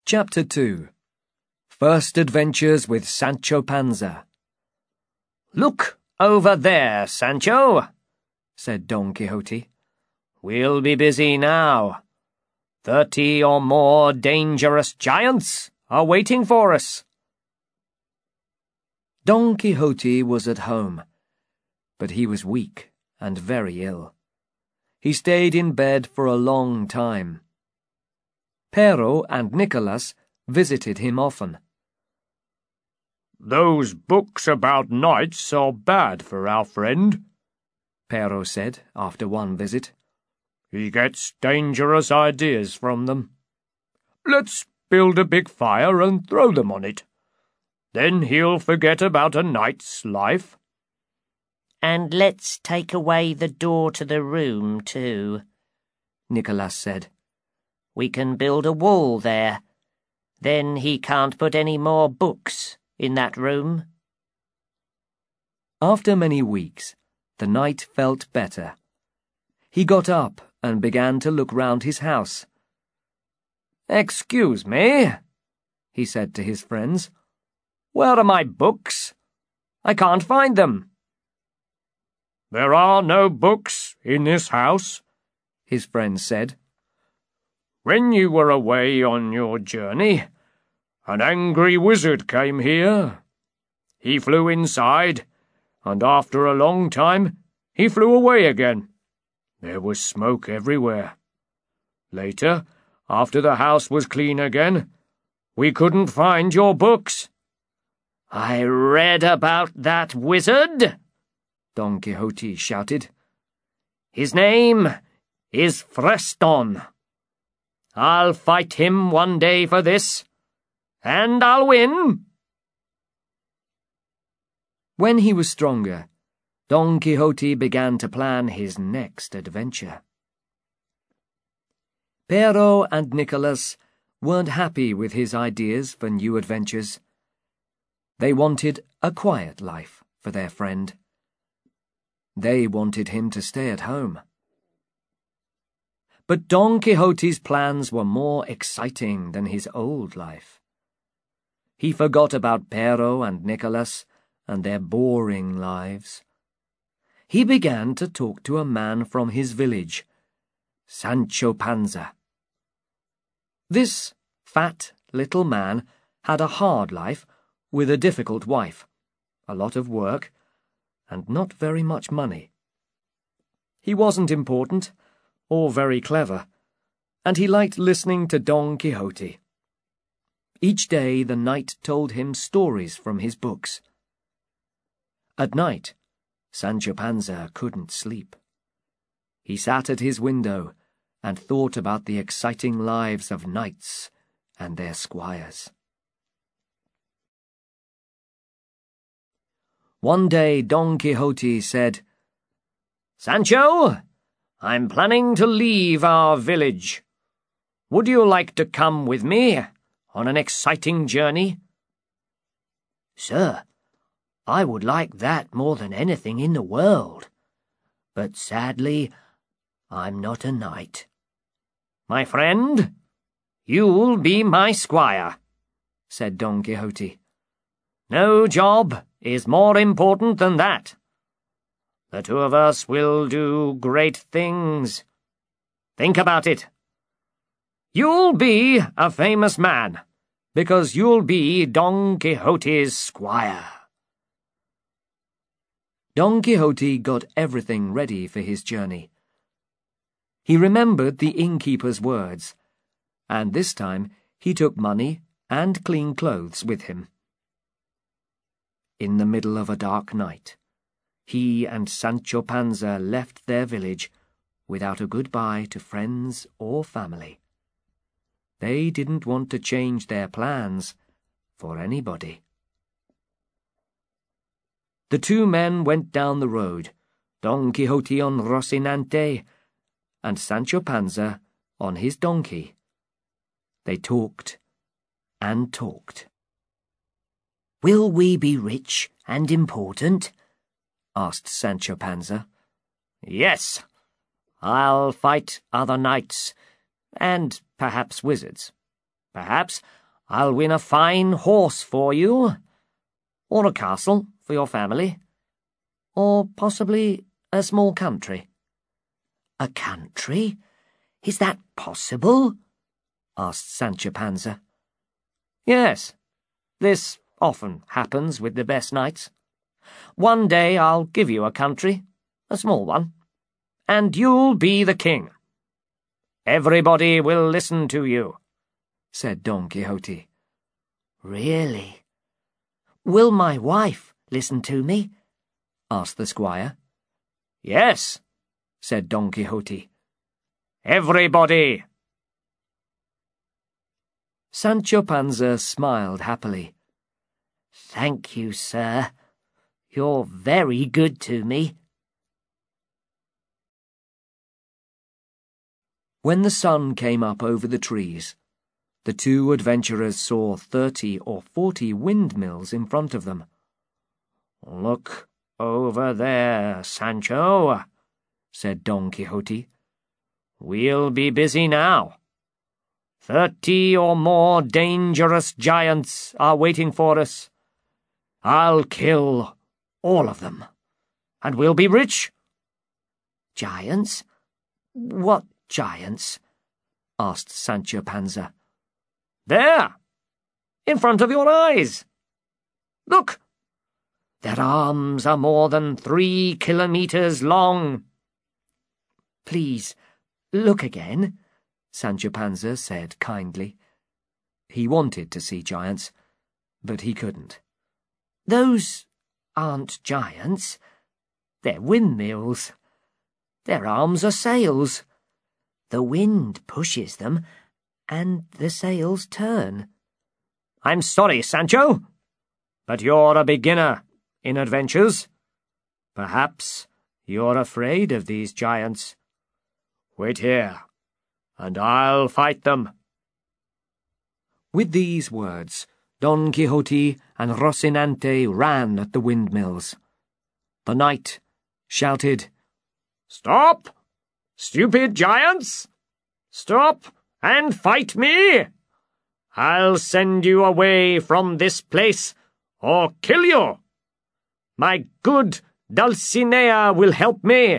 Chapter 2 First Adventures with Sancho Panza. "Look over there, Sancho," said Don Quixote. "We'll be busy now. 30 or more dangerous giants are waiting for us." Don Quixote was at home, but he was weak and very ill. He stayed in bed for a long time. Pero and Nicholas visited him often. "Those books about knights are bad for our friend," Pero said after one visit. "He gets dangerous ideas from them. Let's build a big fire and throw them on it. Then he'll forget about a knight's life." "And let's take away the door to the room, too," Nicholas said. "We can build a wall there. Then he can't put any more books in that room." After many weeks, the knight felt better. He got up and began to look round his house. "Excuse me," he said to his friends. "Where are my books? I can't find them." "There are no books in this house," his friends said. "When you were away on your journey, an angry wizard came here. He flew inside, and after a long time he flew away again. There was smoke everywhere. Later, after the house was clean again, we couldn't find your books." "I read about that wizard," Don Quixote shouted. "His name is Freston. I'll fight him one day for this, and I'll win." When he was stronger, Don Quixote began to plan his next adventure. Pero and Nicholas weren't happy with his ideas for new adventures. They wanted a quiet life for their friend. They wanted him to stay at home. But Don Quixote's plans were more exciting than his old life. He forgot about Pero and Nicholas and their boring lives. He began to talk to a man from his village, Sancho Panza. This fat little man had a hard life with a difficult wife, a lot of work, and not very much money. He wasn't important or very clever, and he liked listening to Don Quixote. Each day the knight told him stories from his books. At night, Sancho Panza couldn't sleep. He sat at his window and thought about the exciting lives of knights and their squires. One day Don Quixote said, "Sancho, I'm planning to leave our village. Would you like to come with me on an exciting journey?" "Sir, I would like that more than anything in the world. But sadly, I'm not a knight." "My friend, you'll be my squire," said Don Quixote. "No job is more important than that. The two of us will do great things. Think about it. You'll be a famous man, because you'll be Don Quixote's squire." Don Quixote got everything ready for his journey. He remembered the innkeeper's words, and this time he took money and clean clothes with him. In the middle of a dark night, he and Sancho Panza left their village without a goodbye to friends or family. They didn't want to change their plans for anybody. The two men went down the road, Don Quixote on Rocinante, and Sancho Panza on his donkey. They talked and talked. "Will we be rich and important?" asked Sancho Panza. "Yes, I'll fight other knights, and perhaps wizards. Perhaps I'll win a fine horse for you, or a castle for your family, or possibly a small country." "A country? Is that possible?" asked Sancho Panza. "Yes, this often happens with the best knights. One day I'll give you a country, a small one, and you'll be the king. Everybody will listen to you," said Don Quixote. "Really? Will my wife listen to me?" asked the squire. "Yes," said Don Quixote. "Everybody." Sancho Panza smiled happily. "Thank you, sir. You're very good to me." When the sun came up over the trees, the two adventurers saw 30 or 40 windmills in front of them. "Look over there, Sancho," said Don Quixote. "We'll be busy now. 30 or more dangerous giants are waiting for us. I'll kill all of them, and we'll be rich." "Giants? What giants?" asked Sancho Panza. "There, in front of your eyes. Look, their arms are more than 3 kilometers long." "Please, look again," Sancho Panza said kindly. He wanted to see giants, but he couldn't. "Those aren't giants. They're windmills. Their arms are sails. The wind pushes them, and the sails turn." "I'm sorry, Sancho, but you're a beginner in adventures. Perhaps you're afraid of these giants. Wait here, and I'll fight them." With these words, Don Quixote and Rocinante ran at the windmills. The knight shouted, "Stop, stupid giants! Stop and fight me! I'll send you away from this place, or kill you. My good Dulcinea will help me."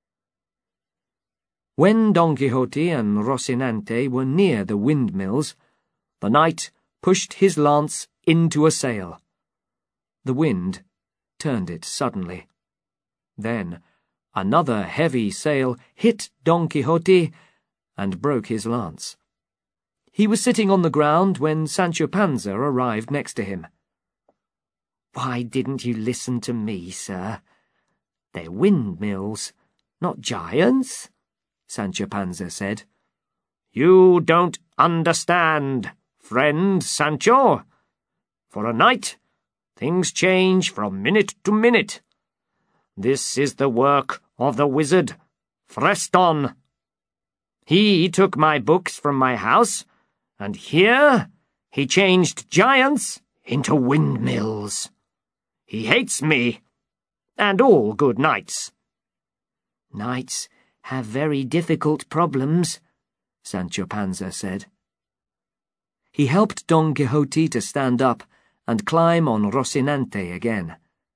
When Don Quixote and Rocinante were near the windmills, the knight pushed his lance into a sail. The wind turned it suddenly. Then another heavy sail hit Don Quixote and broke his lance. He was sitting on the ground when Sancho Panza arrived next to him. "Why didn't you listen to me, sir? They're windmills, not giants," Sancho Panza said. "You don't understand, friend Sancho. For a knight, things change from minute to minute. This is the work of the wizard, Freston. He took my books from my house, and here he changed giants into windmills. He hates me, and all good knights." "Knights have very difficult problems," Sancho Panza said. He helped Don Quixote to stand up and climb on Rocinante again.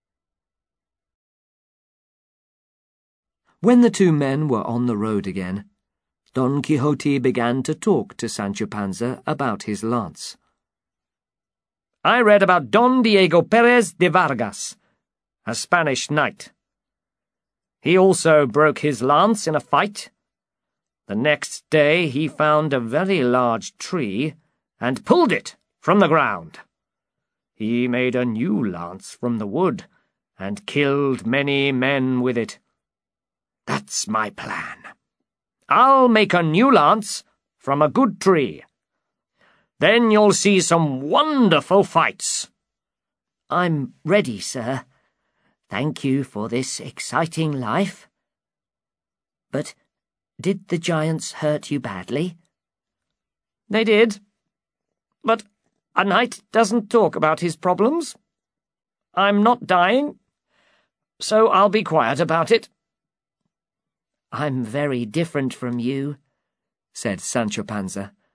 When the two men were on the road again, Don Quixote began to talk to Sancho Panza about his lance. "I read about Don Diego Perez de Vargas, a Spanish knight. He also broke his lance in a fight. The next day he found a very large tree and pulled it from the ground. He made a new lance from the wood and killed many men with it. That's my plan. I'll make a new lance from a good tree. Then you'll see some wonderful fights." "I'm ready, sir. Thank you for this exciting life. But did the giants hurt you badly?" "They did. But a knight doesn't talk about his problems. I'm not dying, so I'll be quiet about it." "I'm very different from you," said Sancho Panza.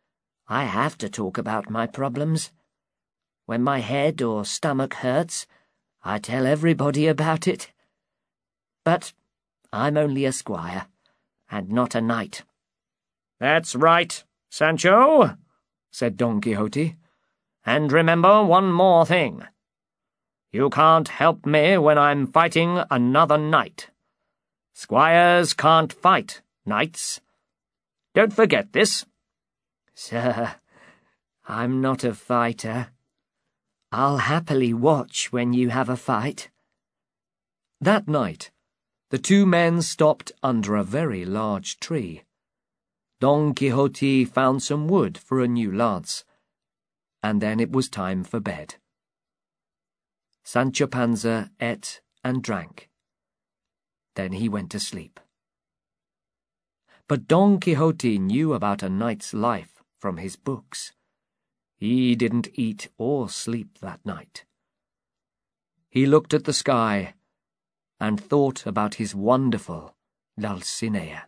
I have to talk about my problems. When my head or stomach hurts, I tell everybody about it. But I'm only a squire, and not a knight." "That's right, Sancho," said Don Quixote. "And remember one more thing. You can't help me when I'm fighting another knight. Squires can't fight knights. Don't forget this." "Sir, I'm not a fighter. I'll happily watch when you have a fight." That night, the two men stopped under a very large tree. Don Quixote found some wood for a new lance, and then it was time for bed. Sancho Panza ate and drank. Then he went to sleep. But Don Quixote knew about a knight's life from his books. He didn't eat or sleep that night. He looked at the sky and thought about his wonderful Dulcinea.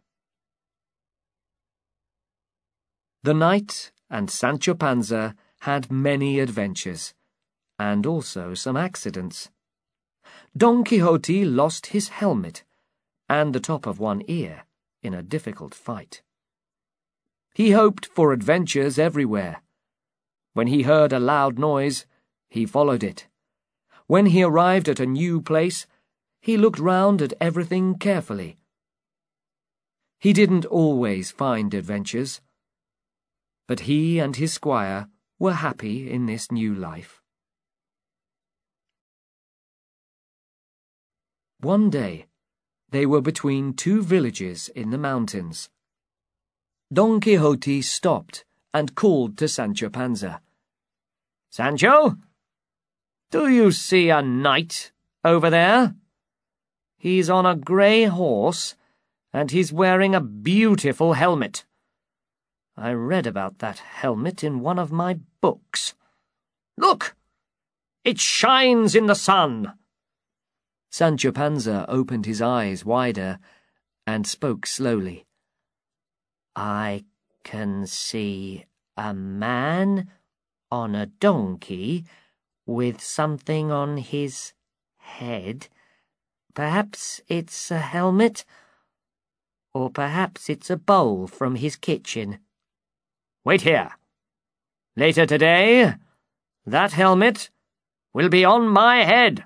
The knight and Sancho Panza had many adventures, and also some accidents. Don Quixote lost his helmet and the top of one ear in a difficult fight. He hoped for adventures everywhere. When he heard a loud noise, he followed it. When he arrived at a new place, he looked round at everything carefully. He didn't always find adventures, but he and his squire were happy in this new life. One day, they were between two villages in the mountains. Don Quixote stopped and called to Sancho Panza. "Sancho, do you see a knight over there? He's on a grey horse, and he's wearing a beautiful helmet. I read about that helmet in one of my books. Look! It shines in the sun." Sancho Panza opened his eyes wider and spoke slowly. "I can see a man on a donkey with something on his head. Perhaps it's a helmet, or perhaps it's a bowl from his kitchen." "Wait here. Later today, that helmet will be on my head."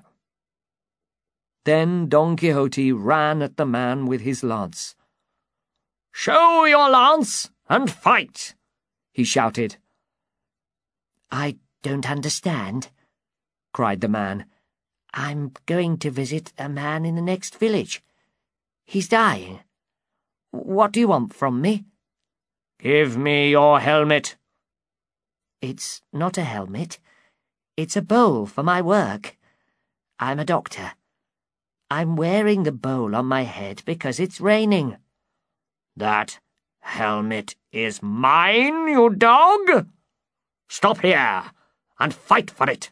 Then Don Quixote ran at the man with his lance. "Show your lance and fight!" he shouted. "I don't understand," cried the man. "I'm going to visit a man in the next village. He's dying. What do you want from me?" "Give me your helmet." "It's not a helmet. It's a bowl for my work. I'm a doctor. I'm wearing the bowl on my head because it's raining." "That helmet is mine, you dog! Stop here and fight for it."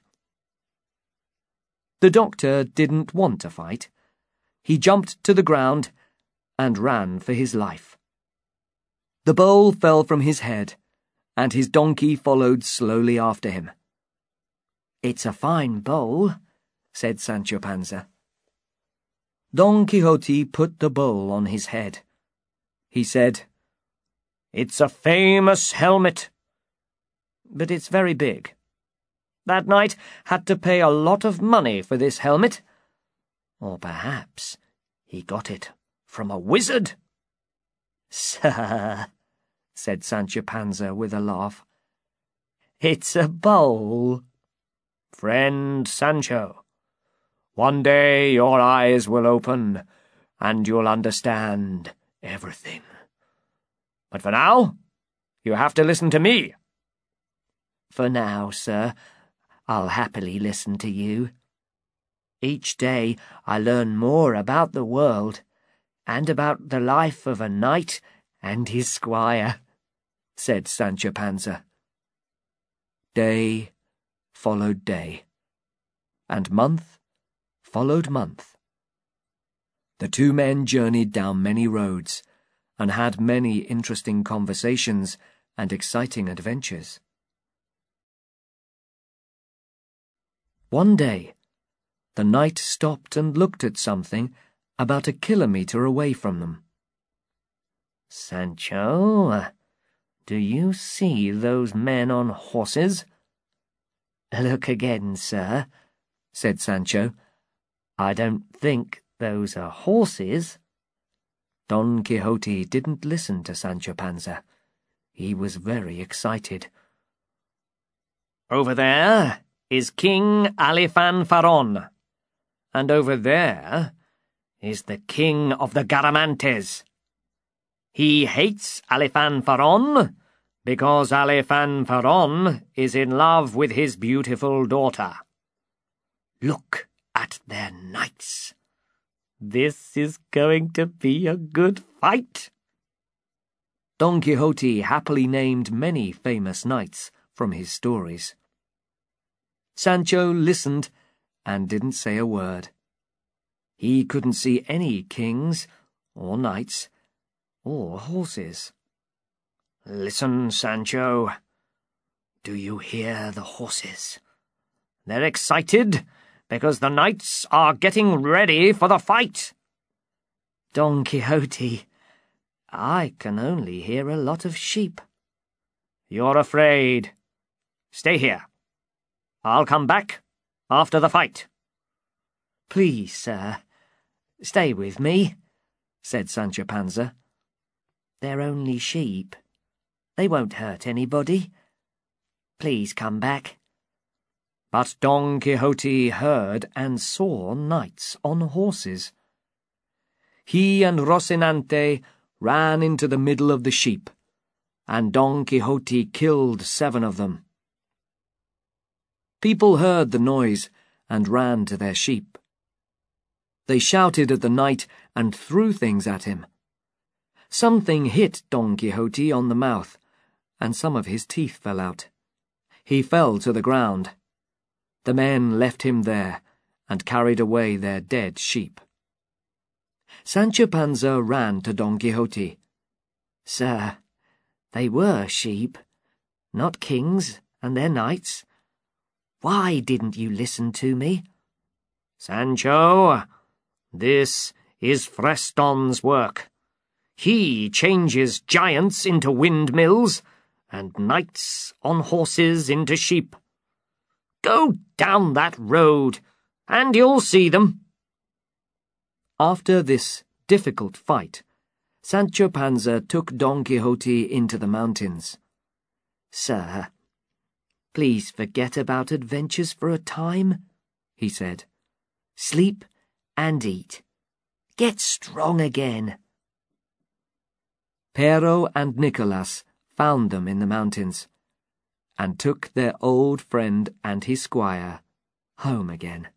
The doctor didn't want to fight. He jumped to the ground and ran for his life. The bowl fell from his head, and his donkey followed slowly after him. "It's a fine bowl," said Sancho Panza. Don Quixote put the bowl on his head. He said, "It's a famous helmet, but it's very big. That knight had to pay a lot of money for this helmet. Or perhaps he got it from a wizard." "Sir," said Sancho Panza with a laugh, "it's a bowl." "Friend Sancho, one day your eyes will open, and you'll understand everything. But for now, you have to listen to me." "For now, sir, I'll happily listen to you. Each day I learn more about the world, and about the life of a knight and his squire," said Sancho Panza. Day followed day, and month followed month. The two men journeyed down many roads, and had many interesting conversations and exciting adventures. One day, the knight stopped and looked at something about a kilometre away from them. "Sancho, do you see those men on horses?" "Look again, sir," said Sancho. "I don't think those are horses." Don Quixote didn't listen to Sancho Panza. He was very excited. "Over there is King Alifanfaron, and over there is the king of the Garamantes. He hates Alifanfaron because Alifanfaron is in love with his beautiful daughter. Look at their knights. This is going to be a good fight." Don Quixote happily named many famous knights from his stories. Sancho listened and didn't say a word. He couldn't see any kings or knights or horses. "Listen, Sancho. Do you hear the horses? They're excited because the knights are getting ready for the fight." "Don Quixote, I can only hear a lot of sheep." "You're afraid. Stay here. I'll come back after the fight." "Please, sir, stay with me," said Sancho Panza. "They're only sheep. They won't hurt anybody. Please come back." But Don Quixote heard and saw knights on horses. He and Rocinante ran into the middle of the sheep, and Don Quixote killed 7 of them. People heard the noise and ran to their sheep. They shouted at the knight and threw things at him. Something hit Don Quixote on the mouth, and some of his teeth fell out. He fell to the ground. The men left him there and carried away their dead sheep. Sancho Panza ran to Don Quixote. "Sir, they were sheep, not kings and their knights. Why didn't you listen to me?" "Sancho, this is Freston's work. He changes giants into windmills and knights on horses into sheep. Go down that road, and you'll see them." After this difficult fight, Sancho Panza took Don Quixote into the mountains. "Sir, please forget about adventures for a time," he said. "Sleep and eat. Get strong again." Pero and Nicolas found them in the mountains, and took their old friend and his squire home again.